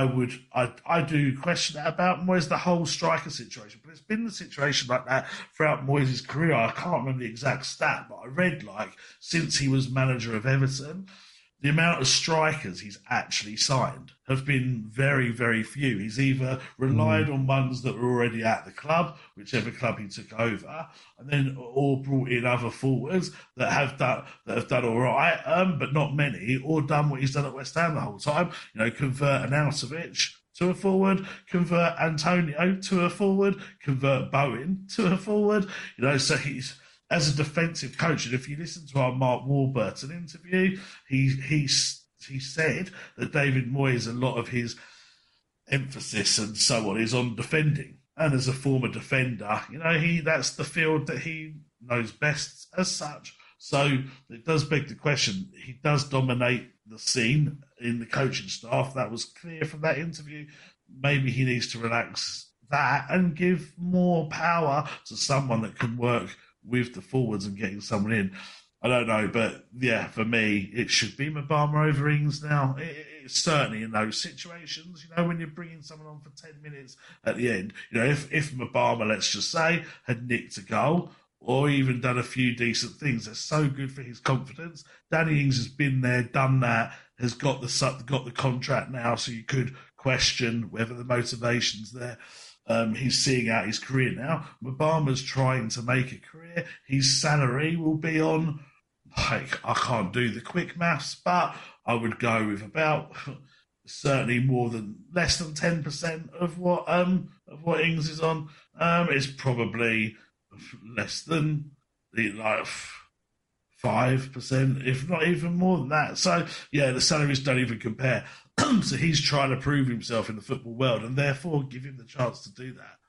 I do question that about Moyes, the whole striker situation, but it's been the situation like that throughout Moyes' career. I can't remember the exact stat, but I read since he was manager of Everton, the amount of strikers he's actually signed have been very, very few. He's either relied on ones that were already at the club, whichever club he took over, and then or brought in other forwards that have done all right, but not many, or done what he's done at West Ham the whole time. Convert Arnautovic to a forward, convert Antonio to a forward, convert Bowen to a forward. So he's, as a defensive coach, and if you listen to our Mark Warburton interview, he said that David Moyes, a lot of his emphasis and so on is on defending. And as a former defender, that's the field that he knows best as such. So it does beg the question. He does dominate the scene in the coaching staff. That was clear from that interview. Maybe he needs to relax that and give more power to someone that can work with the forwards and getting someone in. I don't know, but yeah, for me, it should be Mbama over Ings now. It's certainly in those situations, when you're bringing someone on for 10 minutes at the end. If Mbama, let's just say, had nicked a goal or even done a few decent things, that's so good for his confidence. Danny Ings has been there, done that, has got the contract now, so you could question whether the motivation's there. He's seeing out his career now. Mbama's trying to make a career. His salary will be on, I can't do the quick maths, but I would go with about certainly less than 10% of what Ings is on. It's probably less than 5%, if not even more than that. So yeah, the salaries don't even compare. So he's trying to prove himself in the football world, and therefore give him the chance to do that.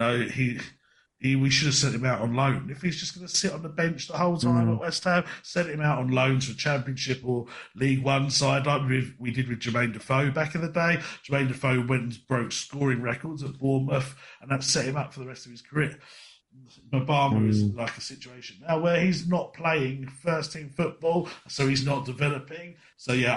We should have sent him out on loan. If he's just going to sit on the bench the whole time at West Ham, sent him out on loans for Championship or League One side, like we did with Jermaine Defoe back in the day. Jermaine Defoe went and broke scoring records at Bournemouth, and that set him up for the rest of his career. Mbama is like a situation now where he's not playing first-team football, so he's not developing. So, yeah,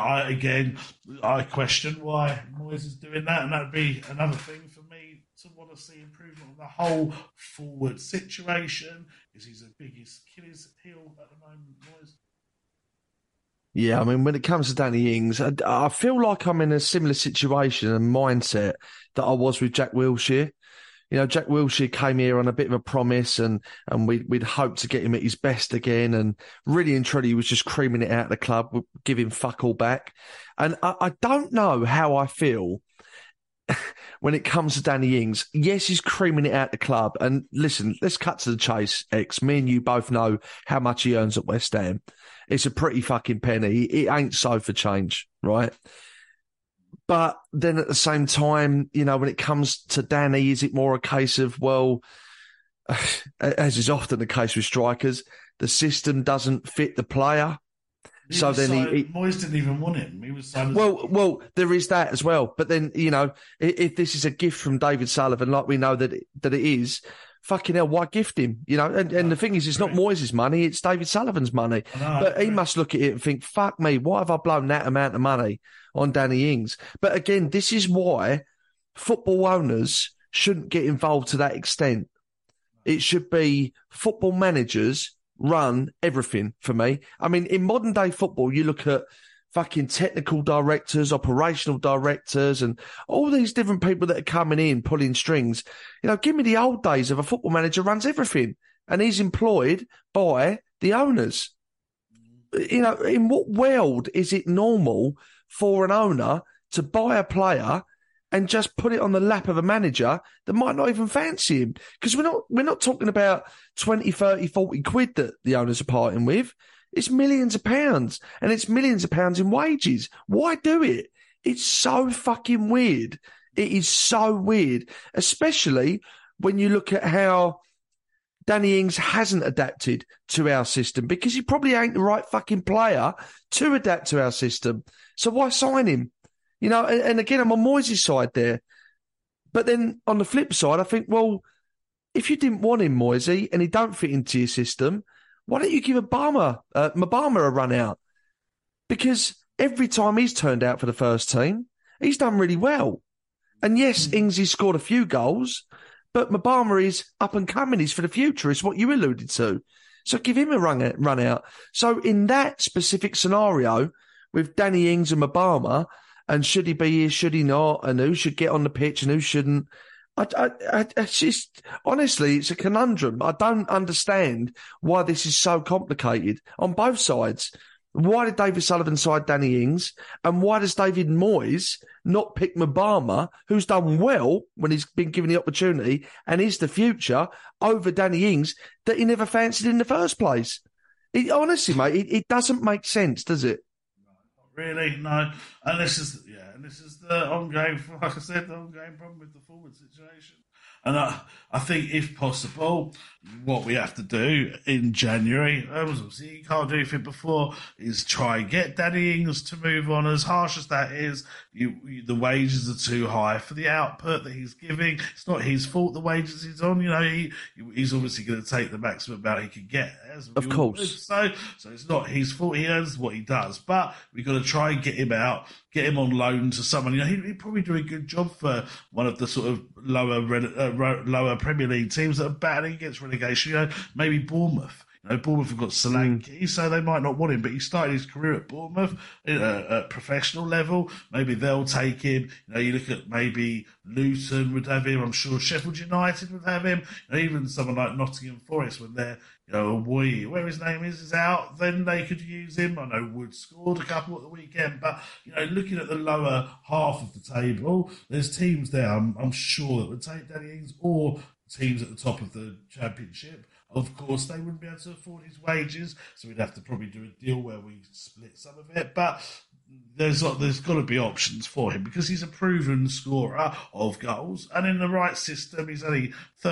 I question why Moyes is doing that, and that would be another thing for me to want to see improvement on the whole forward situation. He's the biggest Achilles heel at the moment, Moyes. Yeah, I mean, when it comes to Danny Ings, I feel like I'm in a similar situation and mindset that I was with Jack Wilshere. Jack Wilshere came here on a bit of a promise and we'd hoped to get him at his best again. And really and truly, he was just creaming it out of the club, giving fuck all back. And I don't know how I feel when it comes to Danny Ings. Yes, he's creaming it out of the club. And listen, let's cut to the chase, X. Me and you both know how much he earns at West Ham. It's a pretty fucking penny. It ain't so for change, right? But then at the same time, when it comes to Danny, is it more a case of, well, as is often the case with strikers, the system doesn't fit the player? Moyes didn't even want him. He was signed. Well, there is that as well. But then, if this is a gift from David Sullivan, like we know that it is, fucking hell, why gift him? And the thing is, it's not Moyes' money, it's David Sullivan's money. But he must look at it and think, fuck me, why have I blown that amount of money on Danny Ings? But again, this is why football owners shouldn't get involved to that extent. It should be football managers run everything for me. I mean, in modern day football, you look at fucking technical directors, operational directors, and all these different people that are coming in, pulling strings. Give me the old days of a football manager runs everything and he's employed by the owners. In what world is it normal for an owner to buy a player and just put it on the lap of a manager that might not even fancy him? Because we're not talking about 20, 30, 40 quid that the owners are parting with. It's millions of pounds, and it's millions of pounds in wages. Why do it? It's so fucking weird. It is so weird, especially when you look at how Danny Ings hasn't adapted to our system, because he probably ain't the right fucking player to adapt to our system. So why sign him? And again, I'm on Moyes' side there. But then on the flip side, I think, well, if you didn't want him, Moyes, and he don't fit into your system, why don't you give Mbama a run out? Because every time he's turned out for the first team, he's done really well. And yes, Ings scored a few goals, but Mbama is up and coming. He's for the future. It's what you alluded to. So give him a run out. So in that specific scenario with Danny Ings and Mbama, and should he be here, should he not, and who should get on the pitch and who shouldn't, it's just, honestly, it's a conundrum. I don't understand why this is so complicated on both sides. Why did David Sullivan side Danny Ings? And why does David Moyes not pick Mbama, who's done well when he's been given the opportunity and is the future, over Danny Ings that he never fancied in the first place? Honestly, mate, it doesn't make sense, does it? Really, no. And this is And this is the ongoing, like I said, the ongoing problem with the forward situation. And I think, if possible, what we have to do in January, obviously you can't do anything before, is try and get Danny Ings to move on. As harsh as that is, the wages are too high for the output that he's giving. It's not his fault, the wages he's on. He's obviously going to take the maximum amount he can get. Of course. So it's not his fault. He earns what he does. But we've got to try and get him out, get him on loan to someone. He'd probably do a good job for one of the sort of lower Premier League teams that are battling against relegation. Maybe Bournemouth. Bournemouth have got Solanke, so they might not want him, but he started his career at Bournemouth at professional level. Maybe they'll take him. You look at maybe Luton would have him. I'm sure Sheffield United would have him. Even someone like Nottingham Forest, when they're where his name is out, then they could use him. I know Wood scored a couple at the weekend, but looking at the lower half of the table, there's teams there I'm sure that would take Danny Ings, or teams at the top of the Championship. Of course, they wouldn't be able to afford his wages, so we'd have to probably do a deal where we split some of it. But there's got to be options for him, because he's a proven scorer of goals, and in the right system, he's only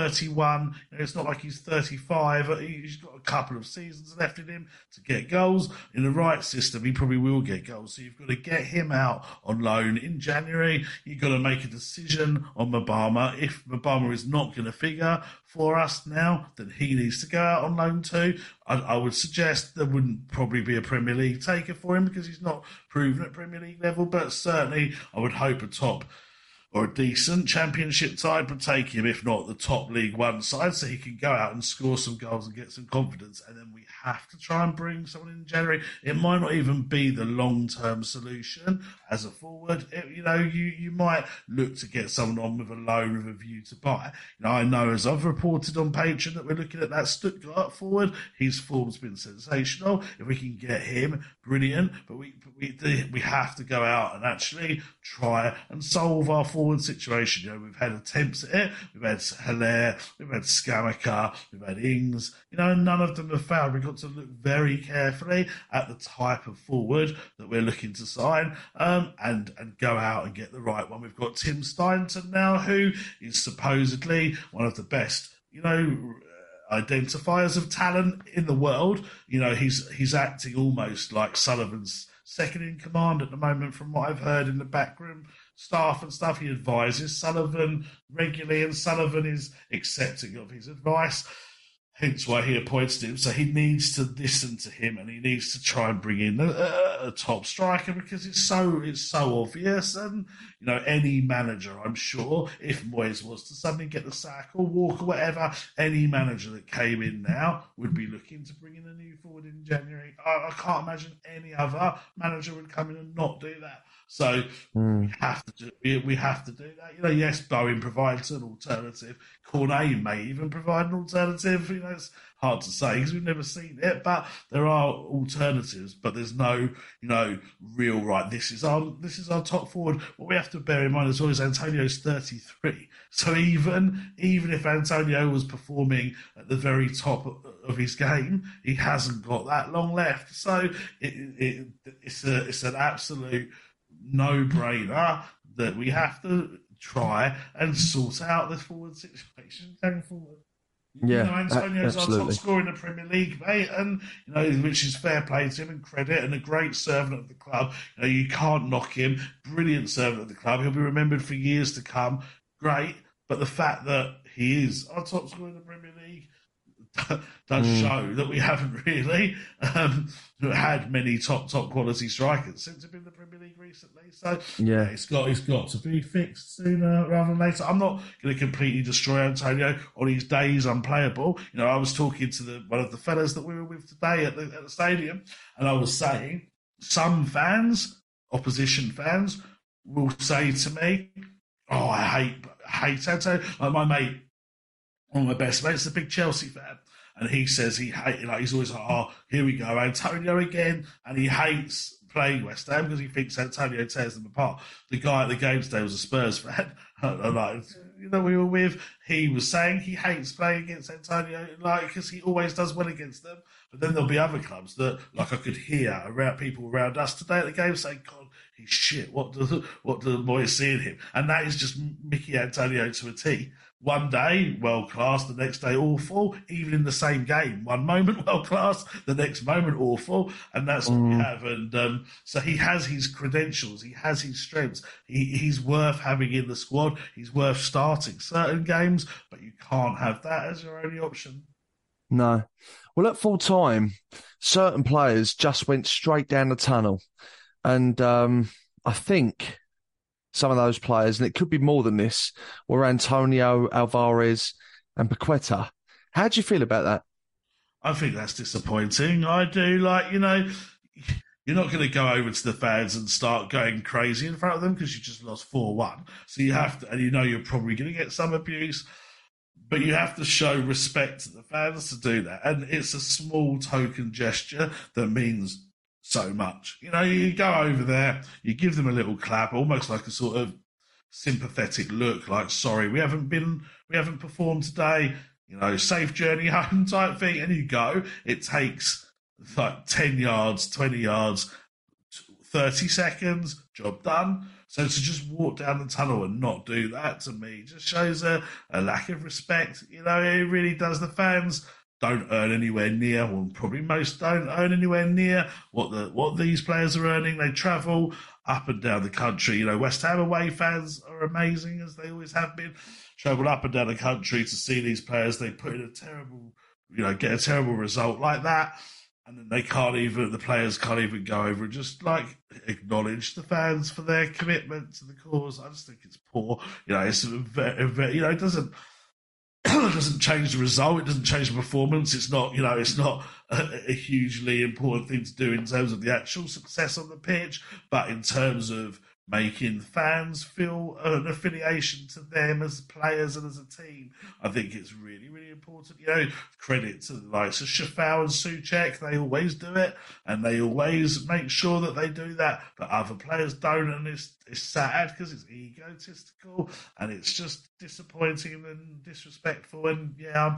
31. It's not like he's 35. He's got a couple of seasons left in him to get goals. In the right system, he probably will get goals. So you've got to get him out on loan in January. You've got to make a decision on Mbama. If Mbama is not going to figure for us now, then he needs to go out on loan too. I would suggest there wouldn't probably be a Premier League taker for him, because he's not proven at Premier League level, but certainly I would hope a top or a decent Championship side would take him, if not the top League One side, so he can go out and score some goals and get some confidence. And then we have to try and bring someone in January. It might not even be the long-term solution as a forward. You might look to get someone on with a loan with a view to buy. I know, as I've reported on Patreon, that we're looking at that Stuttgart forward. His form's been sensational. If we can get him, brilliant. But we have to go out and actually try and solve our forward situation. We've had attempts at it. We've had Haller, we've had Scamacca, we've had Ings. None of them have failed. We've got to look very carefully at the type of forward that we're looking to sign, and go out and get the right one. We've got Tim Steynton now, who is supposedly one of the best, identifiers of talent in the world. He's acting almost like Sullivan's second in command at the moment, from what I've heard in the backroom staff and stuff. He advises Sullivan regularly, and Sullivan is accepting of his advice, hence why he appointed him. So he needs to listen to him, and he needs to try and bring in a top striker, because it's so obvious. And any manager, I'm sure, if Moyes was to suddenly get the sack or walk or whatever, any manager that came in now would be looking to bring in a new forward in January. I can't imagine any other manager would come in and not do that. So we have to do that. Yes, Bowen provides an alternative. Cornet may even provide an alternative. It's hard to say because we've never seen it, but there are alternatives. But there's no, real right. This is our top forward. What we have to bear in mind as well is Antonio's 33. So even if Antonio was performing at the very top of his game, he hasn't got that long left. So it's an absolute no-brainer that we have to try and sort out this forward situation going forward. Yeah, Antonio's absolutely. our top scorer in the Premier League, mate, and which is fair play to him and credit, and a great servant of the club. You can't knock him. Brilliant servant of the club. He'll be remembered for years to come. Great, but the fact that he is our top scorer in the Premier League does show that we haven't really had many top quality strikers since we've been in the Premier League recently. So it's got to be fixed sooner rather than later. I'm not going to completely destroy Antonio on his days unplayable. I was talking to one of the fellas that we were with today at the stadium, and I was saying some fans, opposition fans, will say to me, "Oh, I hate Antonio." Like my mate, one of my best mates, is a big Chelsea fan. And he says he's always like, "Oh, here we go, Antonio again." And he hates playing West Ham because he thinks Antonio tears them apart. The guy at the game today was a Spurs fan. We were with, he was saying he hates playing against Antonio, because he always does well against them. But then there'll be other clubs that, I could hear people around us today at the game saying, "God, he's shit. What do the boys see in him? And that is just Mickey Antonio to a T. One day, world class, the next day, awful, even in the same game. One moment, world class, the next moment, awful. And that's what we have. And so he has his credentials, he has his strengths. He's worth having in the squad. He's worth starting certain games, but you can't have that as your only option. No. Well, at full time, certain players just went straight down the tunnel. And I think some of those players, and it could be more than this, were Antonio, Alvarez and Paqueta. How do you feel about that? I think that's disappointing. I do. You're not going to go over to the fans and start going crazy in front of them because you just lost 4-1. So you have to, and you're probably going to get some abuse, but you have to show respect to the fans to do that. And it's a small token gesture that means so much. You go over there, you give them a little clap, almost like a sort of sympathetic look, like, sorry, we haven't performed today, safe journey home type thing, and you go. It takes like 10 yards, 20 yards, 30 seconds, job done. So to just walk down the tunnel and not do that, to me, just shows a lack of respect. It really does. The fans don't earn anywhere near, well, probably most don't earn anywhere near what these players are earning. They travel up and down the country. West Ham away fans are amazing, as they always have been. Travel up and down the country to see these players. They put in a terrible, get a terrible result like that, and then the players can't even go over and just acknowledge the fans for their commitment to the cause. I just think it's poor. It's it doesn't change the result. It doesn't change the performance. It's not, it's not a hugely important thing to do in terms of the actual success on the pitch, but in terms of making fans feel an affiliation to them as players and as a team, I think it's really, really important. Credit to the likes of Shafal and Souček. They always do it, and they always make sure that they do that, but other players don't, and it's sad because it's egotistical and it's just disappointing and disrespectful. And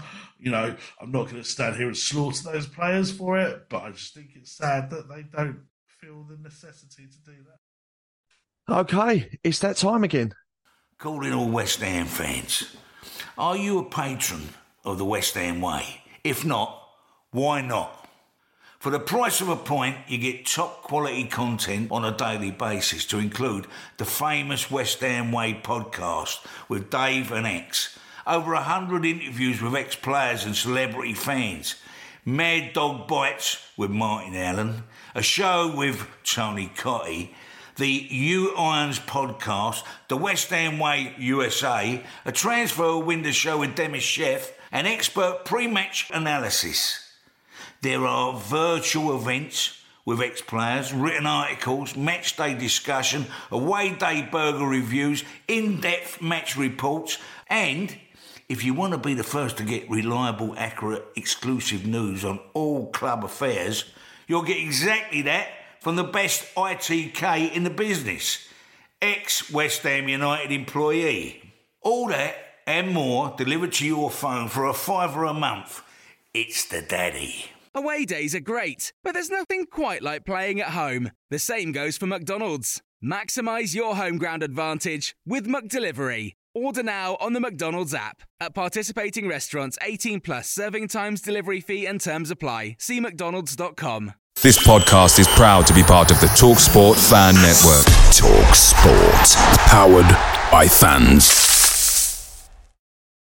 I'm not going to stand here and slaughter those players for it, but I just think it's sad that they don't feel the necessity to do that. Okay, it's that time again. Calling all West Ham fans. Are you a patron of the West Ham way? If not, why not? For the price of a pint, you get top quality content on a daily basis, to include the famous West Ham Way podcast with Dave and X. Over 100 interviews with ex-players and celebrity fans. Mad Dog Bites with Martin Allen. A show with Tony Cottee. The U Irons podcast, the West Ham Way USA, a transfer window show with Demis Chef, and expert pre-match analysis. There are virtual events with ex-players, written articles, match day discussion, away day burger reviews, in-depth match reports, and if you want to be the first to get reliable, accurate, exclusive news on all club affairs, you'll get exactly that from the best ITK in the business, ex-West Ham United employee. All that and more delivered to your phone for $5 a month. It's the daddy. Away days are great, but there's nothing quite like playing at home. The same goes for McDonald's. Maximise your home ground advantage with McDelivery. Order now on the McDonald's app. At participating restaurants, 18 plus, serving times, delivery fee and terms apply. See mcdonalds.com. This podcast is proud to be part of the TalkSport Fan Network. TalkSport. Powered by fans.